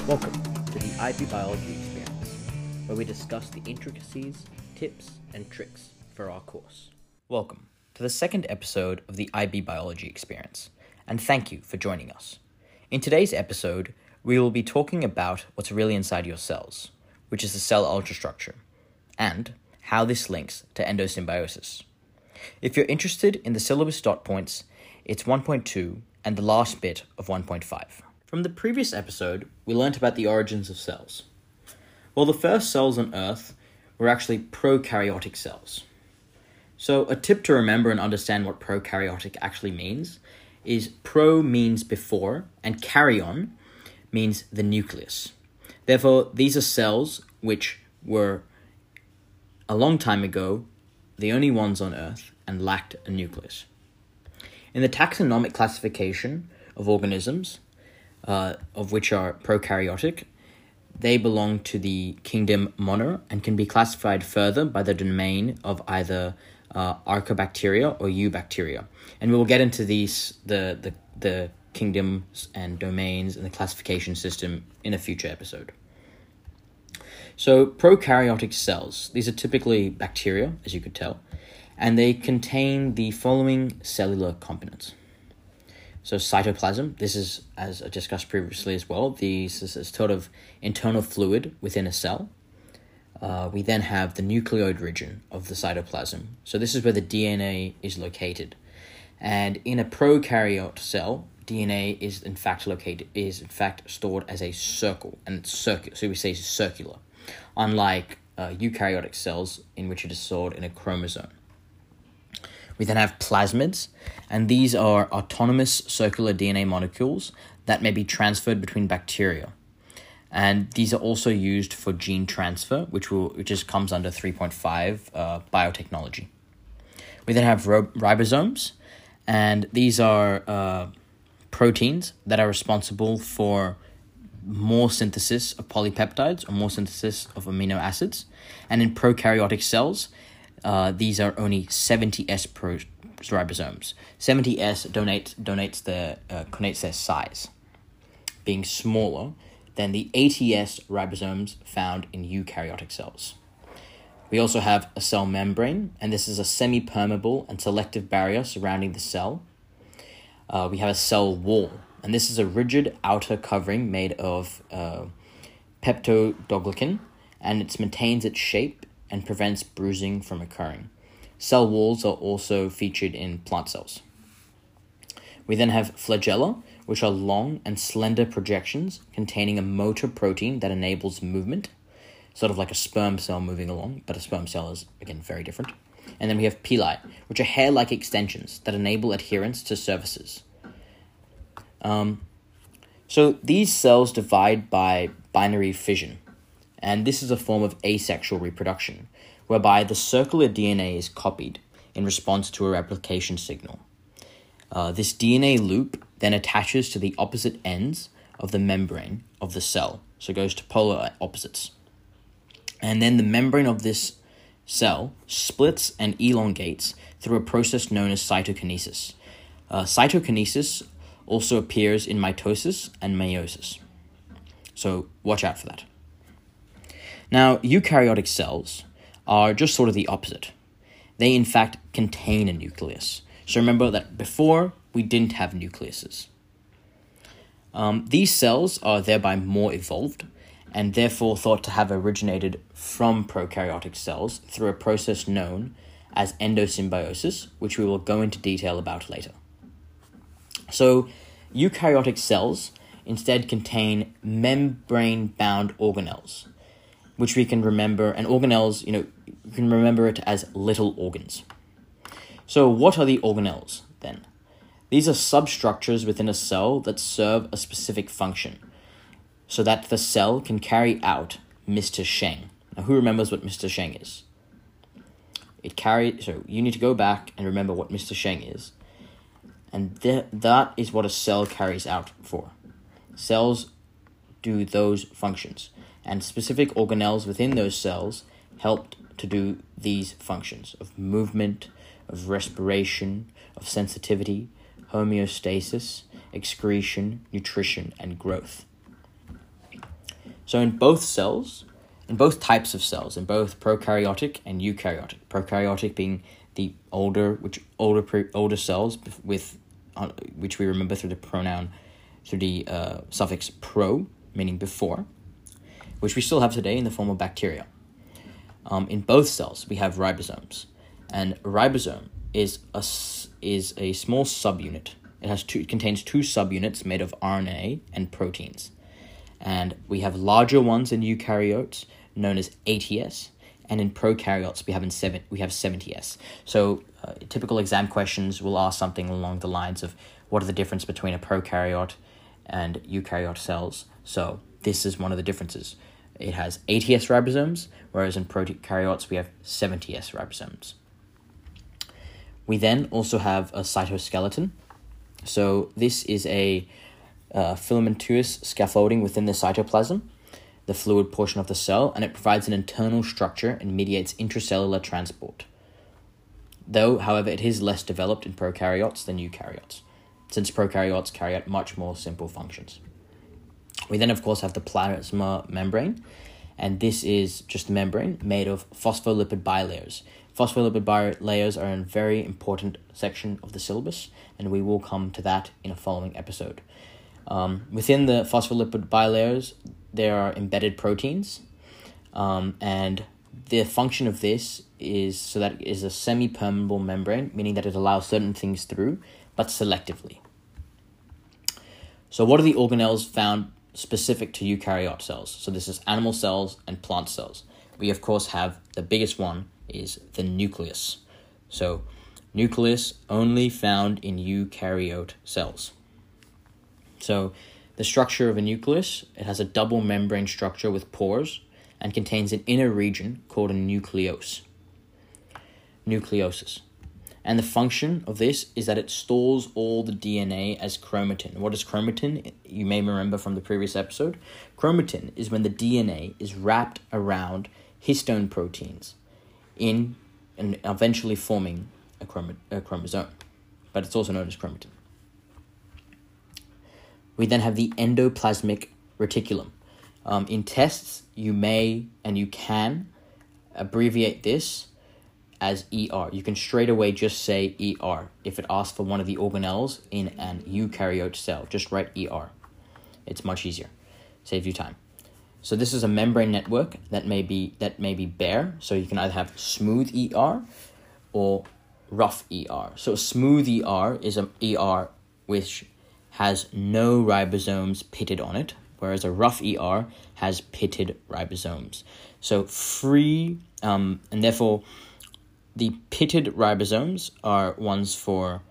Welcome to the IB Biology Experience, where we discuss the intricacies, tips, and tricks for our course. Welcome to the second episode of the IB Biology Experience, and thank you for joining us. In today's episode, we will be talking about what's really inside your cells, which is the cell ultrastructure, and how this links to endosymbiosis. If you're interested in the syllabus dot points, it's 1.2 and the last bit of 1.5. From the previous episode, we learnt about the origins of cells. Well, the first cells on Earth were actually prokaryotic cells. So a tip to remember and understand what prokaryotic actually means is pro means before and karyon means the nucleus. Therefore, these are cells which were a long time ago the only ones on Earth and lacked a nucleus. In the taxonomic classification of organisms, of which are prokaryotic, they belong to the kingdom Mono and can be classified further by the domain of either Archaebacteria or Eubacteria. And we will get into these, the kingdoms and domains and the classification system in a future episode. So prokaryotic cells, these are typically bacteria, as you could tell, and they contain the following cellular components. So cytoplasm, this is, as I discussed previously as well, this is a sort of internal fluid within a cell. We then have the nucleoid region of the cytoplasm. So this is where the DNA is located. And in a prokaryote cell, DNA is in fact stored as a circle, and it's circular. So we say circular, unlike eukaryotic cells in which it is stored in a chromosome. We then have plasmids, and these are autonomous circular DNA molecules that may be transferred between bacteria. And these are also used for gene transfer, which comes under 3.5 biotechnology. We then have ribosomes, and these are proteins that are responsible for more synthesis of polypeptides or more synthesis of amino acids. And in prokaryotic cells, these are only 70S ribosomes. 70S connotes their size, being smaller than the 80S ribosomes found in eukaryotic cells. We also have a cell membrane, and this is a semi-permeable and selective barrier surrounding the cell. We have a cell wall, and this is a rigid outer covering made of peptidoglycan, and it maintains its shape and prevents bruising from occurring. Cell walls are also featured in plant cells. We then have flagella, which are long and slender projections containing a motor protein that enables movement, sort of like a sperm cell moving along, but a sperm cell is, again, very different. And then we have pili, which are hair-like extensions that enable adherence to surfaces. So these cells divide by binary fission, and this is a form of asexual reproduction, whereby the circular DNA is copied in response to a replication signal. This DNA loop then attaches to the opposite ends of the membrane of the cell, so it goes to polar opposites. And then the membrane of this cell splits and elongates through a process known as cytokinesis. Cytokinesis also appears in mitosis and meiosis, so watch out for that. Now, eukaryotic cells are just sort of the opposite. They, in fact, contain a nucleus. So remember that before, we didn't have nucleuses. These cells are thereby more evolved and therefore thought to have originated from prokaryotic cells through a process known as endosymbiosis, which we will go into detail about later. So, eukaryotic cells instead contain membrane-bound organelles, which we can remember, and organelles, you can remember it as little organs. So what are the organelles, then? These are substructures within a cell that serve a specific function, so that the cell can carry out Mr. Sheng. Now, who remembers what Mr. Sheng is? So you need to go back and remember what Mr. Sheng is. And that is what a cell carries out for. Cells do those functions, and specific organelles within those cells help to do these functions of movement, of respiration, of sensitivity, homeostasis, excretion, nutrition, and growth. So in both types of cells, in both prokaryotic and eukaryotic, prokaryotic being the older cells with which we remember through the suffix pro, meaning before, which we still have today in the form of bacteria. In both cells, we have ribosomes, and a ribosome is a small subunit. It contains two subunits made of RNA and proteins, and we have larger ones in eukaryotes known as ATS, and in prokaryotes we have 70S. So typical exam questions will ask something along the lines of what are the difference between a prokaryote and eukaryote cells. So this is one of the differences. It has ATS ribosomes, whereas in prokaryotes we have 70S ribosomes. We then also have a cytoskeleton. So this is a filamentous scaffolding within the cytoplasm, the fluid portion of the cell, and it provides an internal structure and mediates intracellular transport. However, it is less developed in prokaryotes than eukaryotes, since prokaryotes carry out much more simple functions. We then, of course, have the plasma membrane, and this is just a membrane made of phospholipid bilayers. Phospholipid bilayers are a very important section of the syllabus, and we will come to that in a following episode. Within the phospholipid bilayers, there are embedded proteins, and the function of this is that it is a semi-permeable membrane, meaning that it allows certain things through, but selectively. So what are the organelles found specific to eukaryote cells? So this is animal cells and plant cells. We, of course, have the biggest one is the nucleus. So nucleus only found in eukaryote cells. So the structure of a nucleus, it has a double membrane structure with pores and contains an inner region called a nucleosis. And the function of this is that it stores all the DNA as chromatin. What is chromatin? You may remember from the previous episode. Chromatin is when the DNA is wrapped around histone proteins and eventually forming a chromosome. But it's also known as chromatin. We then have the endoplasmic reticulum. In tests, you may and you can abbreviate this as ER. You can straight away just say ER. If it asks for one of the organelles in an eukaryote cell, just write ER. It's much easier. Saves you time. So this is a membrane network that may be bare. So you can either have smooth ER or rough ER. So a smooth ER is an ER which has no ribosomes pitted on it, whereas a rough ER has pitted ribosomes. So free, and therefore the pitted ribosomes are ones for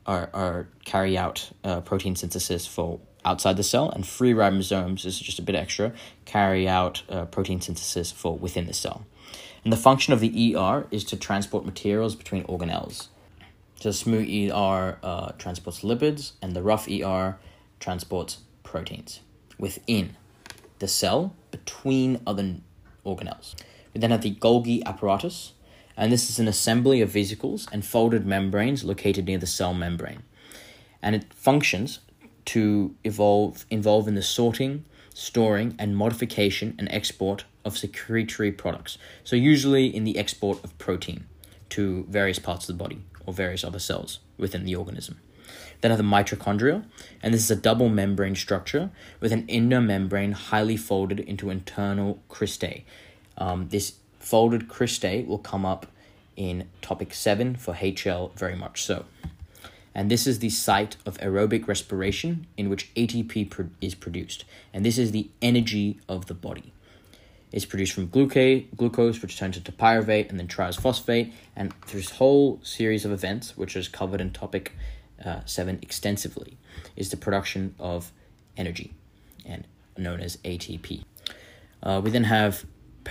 carry out protein synthesis for outside the cell, and free ribosomes is just a bit extra, carry out protein synthesis for within the cell. And the function of the ER is to transport materials between organelles. So smooth ER transports lipids, and the rough ER transports proteins within the cell between other organelles. We then have the Golgi apparatus, and this is an assembly of vesicles and folded membranes located near the cell membrane. And it functions to involve in the sorting, storing, and modification and export of secretory products. So usually in the export of protein to various parts of the body or various other cells within the organism. Then have the mitochondria, and this is a double membrane structure with an inner membrane highly folded into internal cristae. This folded cristae will come up in topic 7 for HL very much so. And this is the site of aerobic respiration in which ATP is produced. And this is the energy of the body. It's produced from glucose, which turns into pyruvate and then triphosphate. And through this whole series of events, which is covered in topic 7 extensively, is the production of energy, and known as ATP. We then have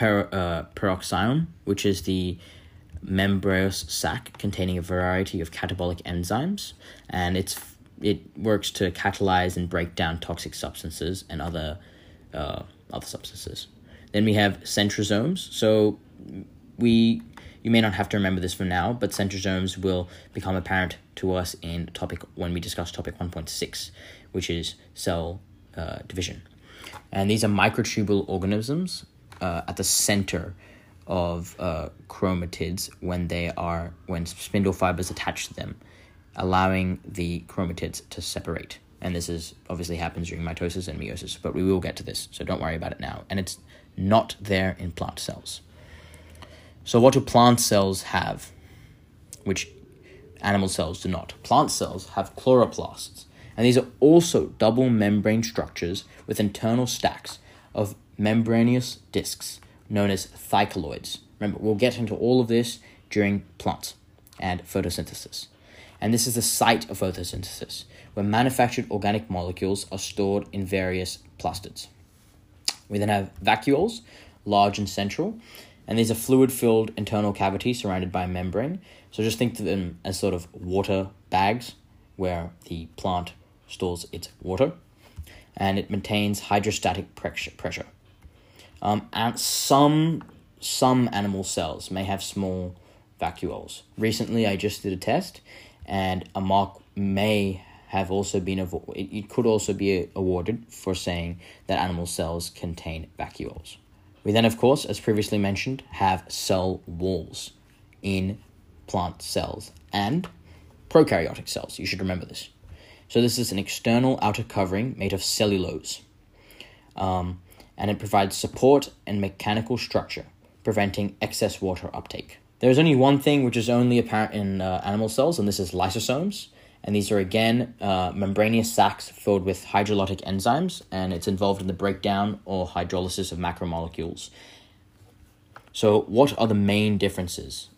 peroxiome, which is the membranous sac containing a variety of catabolic enzymes, and it works to catalyze and break down toxic substances and other substances. Then we have centrosomes. So you may not have to remember this for now, but centrosomes will become apparent to us when we discuss topic 1.6, which is cell division. And these are microtubule organisms at the center of chromatids when spindle fibers attach to them, allowing the chromatids to separate. And this obviously happens during mitosis and meiosis, but we will get to this, so don't worry about it now. And it's not there in plant cells. So what do plant cells have, which animal cells do not? Plant cells have chloroplasts, and these are also double membrane structures with internal stacks of membranous discs known as thylakoids. Remember, we'll get into all of this during plants and photosynthesis. And this is the site of photosynthesis, where manufactured organic molecules are stored in various plastids. We then have vacuoles, large and central, and these are fluid-filled internal cavities surrounded by a membrane. So just think of them as sort of water bags where the plant stores its water, and it maintains hydrostatic pressure. And some animal cells may have small vacuoles. Recently, I just did a test, and a mark may have also been it could also be awarded for saying that animal cells contain vacuoles. We then, of course, as previously mentioned, have cell walls in plant cells and prokaryotic cells. You should remember this. So this is an external outer covering made of cellulose, and it provides support and mechanical structure, preventing excess water uptake. There's only one thing which is only apparent in animal cells, and this is lysosomes. And these are, again, membranous sacs filled with hydrolytic enzymes, and it's involved in the breakdown or hydrolysis of macromolecules. So what are the main differences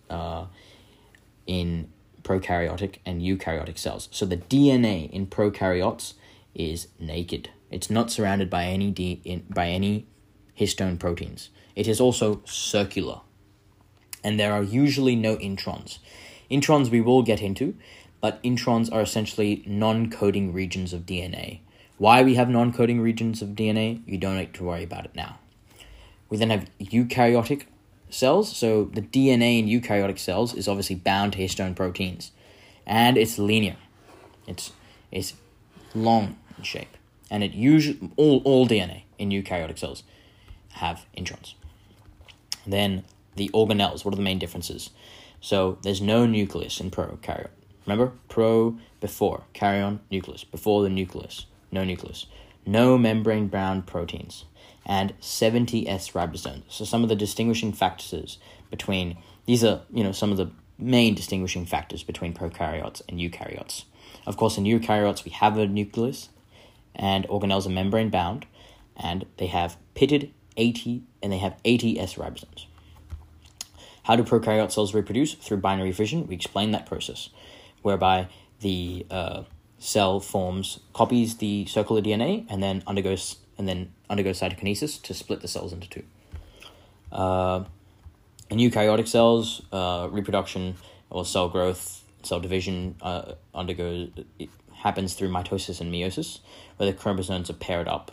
in prokaryotic and eukaryotic cells? So the DNA in prokaryotes is naked. It's not surrounded by any histone proteins. It is also circular. And there are usually no introns. Introns we will get into, but introns are essentially non-coding regions of DNA. Why we have non-coding regions of DNA, you don't need to worry about it now. We then have eukaryotic cells. So the DNA in eukaryotic cells is obviously bound to histone proteins, and it's linear. It's long in shape, and it usually all DNA in eukaryotic cells have introns. Then the organelles. What are the main differences? So there's no nucleus in prokaryote. Remember, before, karyon, nucleus. Before the nucleus, no nucleus. No membrane-bound proteins, and 70 S ribosomes. So some of the distinguishing factors between, these are, some of the main distinguishing factors between prokaryotes and eukaryotes. Of course, in eukaryotes, we have a nucleus, and organelles are membrane-bound, and they have pitted 80 S ribosomes. How do prokaryote cells reproduce? Through binary fission. We explained that process, whereby the cell copies the circular DNA and then undergoes cytokinesis to split the cells into two. In eukaryotic cells, reproduction or cell growth, cell division happens through mitosis and meiosis, where the chromosomes are paired up.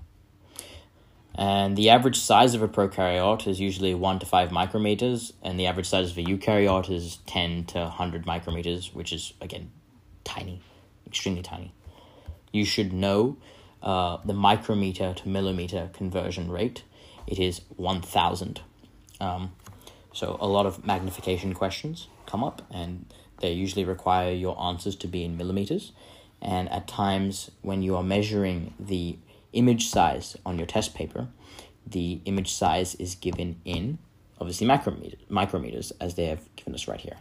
And the average size of a prokaryote is usually 1 to 5 micrometers, and the average size of a eukaryote is 10 to 100 micrometers, which is, again, tiny, extremely tiny. You should know the micrometer to millimeter conversion rate. It is 1,000. So a lot of magnification questions come up, and they usually require your answers to be in millimeters. And at times when you are measuring the image size on your test paper, the image size is given in, obviously, micrometers, as they have given us right here.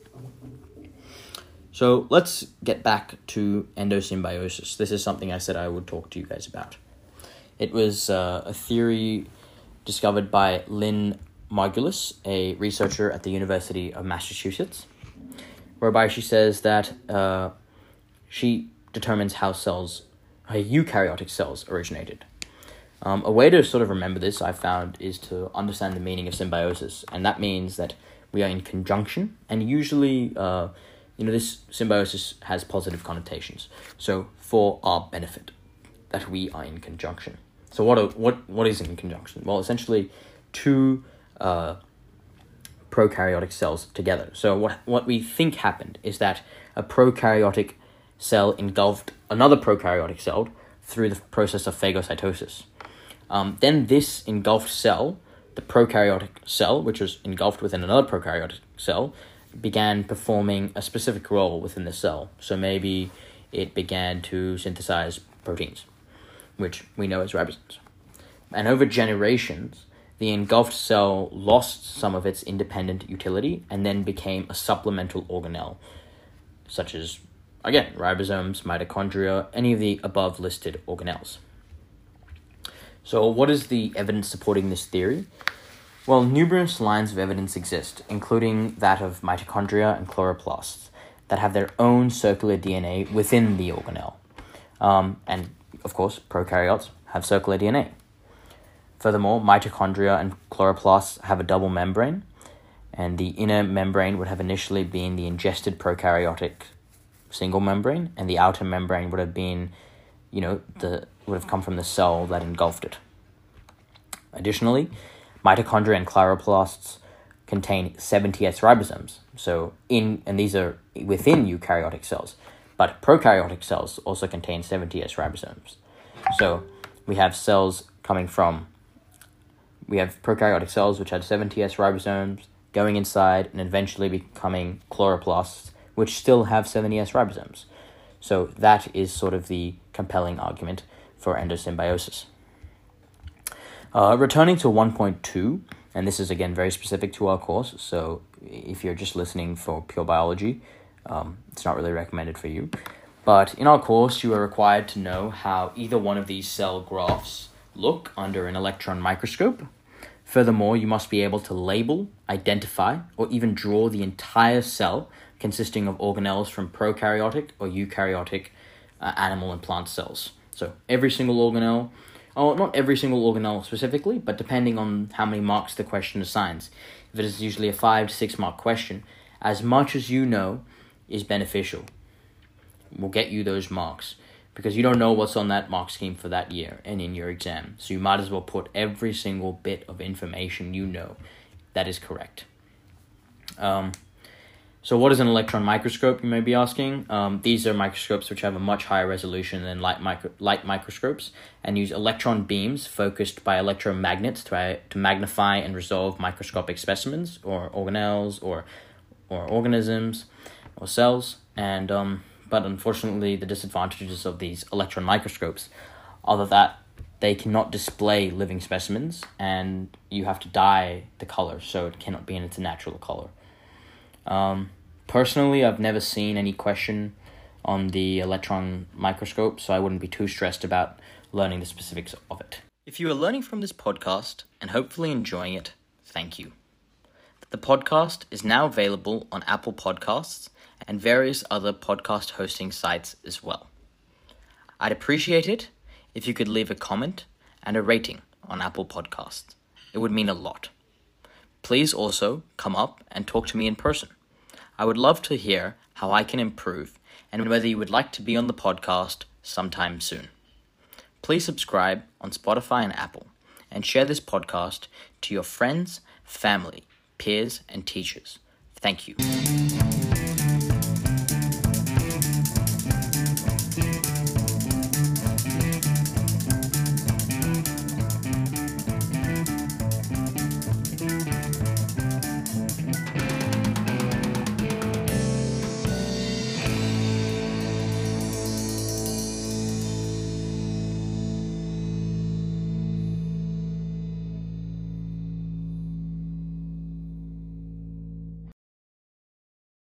So let's get back to endosymbiosis. This is something I said I would talk to you guys about. It was a theory discovered by Lynn Margulis, a researcher at the University of Massachusetts, whereby she says that she determines how eukaryotic cells originated. A way to sort of remember this, I found, is to understand the meaning of symbiosis, and that means that we are in conjunction, and usually, this symbiosis has positive connotations. So, for our benefit, that we are in conjunction. So, what is in conjunction? Well, essentially, two prokaryotic cells together. So, what we think happened is that a prokaryotic cell engulfed another prokaryotic cell through the process of phagocytosis. Then this engulfed cell, the prokaryotic cell, which was engulfed within another prokaryotic cell, began performing a specific role within the cell. So maybe it began to synthesize proteins, which we know as ribosomes. And over generations, the engulfed cell lost some of its independent utility and then became a supplemental organelle, such as, again, ribosomes, mitochondria, any of the above listed organelles. So what is the evidence supporting this theory? Well, numerous lines of evidence exist, including that of mitochondria and chloroplasts that have their own circular DNA within the organelle. And, of course, prokaryotes have circular DNA. Furthermore, mitochondria and chloroplasts have a double membrane, and the inner membrane would have initially been the ingested prokaryotic single membrane, and the outer membrane would have been, would have come from the cell that engulfed it. Additionally, mitochondria and chloroplasts contain 70S ribosomes. And these are within eukaryotic cells, but prokaryotic cells also contain 70S ribosomes. So we have prokaryotic cells which had 70S ribosomes going inside and eventually becoming chloroplasts, which still have 70S ribosomes. So that is sort of the compelling argument for endosymbiosis. Returning to 1.2, and this is again very specific to our course, so if you're just listening for pure biology, it's not really recommended for you. But in our course, you are required to know how either one of these cell graphs look under an electron microscope. Furthermore, you must be able to label, identify, or even draw the entire cell consisting of organelles from prokaryotic or eukaryotic animal and plant cells. So every single organelle, not every single organelle specifically, but depending on how many marks the question assigns. If it is usually a 5 to 6 mark question, as much as you know is beneficial will get you those marks, because you don't know what's on that mark scheme for that year and in your exam. So you might as well put every single bit of information you know that is correct. So what is an electron microscope, you may be asking? These are microscopes which have a much higher resolution than light microscopes and use electron beams focused by electromagnets to magnify and resolve microscopic specimens or organelles or organisms or cells. But unfortunately, the disadvantages of these electron microscopes are that they cannot display living specimens and you have to dye the color, so it cannot be in its natural color. Personally, I've never seen any question on the electron microscope, so I wouldn't be too stressed about learning the specifics of it. If you are learning from this podcast and hopefully enjoying it, thank you. The podcast is now available on Apple Podcasts and various other podcast hosting sites as well. I'd appreciate it if you could leave a comment and a rating on Apple Podcasts. It would mean a lot. Please also come up and talk to me in person. I would love to hear how I can improve and whether you would like to be on the podcast sometime soon. Please subscribe on Spotify and Apple and share this podcast to your friends, family, peers, and teachers. Thank you.